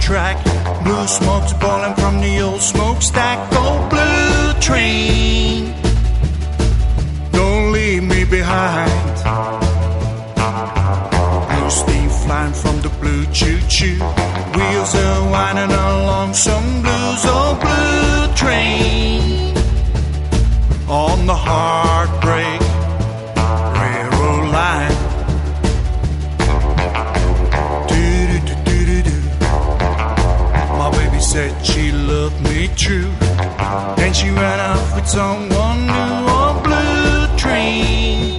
track. Blue smoke's boiling from the old smokestack. Oh, blue train, don't leave me behind. Blue steam flying from the blue choo-choo. Wheels are winding along some blues. Oh, blue train, on the heartbreak railroad line. My baby said she loved me true. Then she ran off with someone new. On blue train,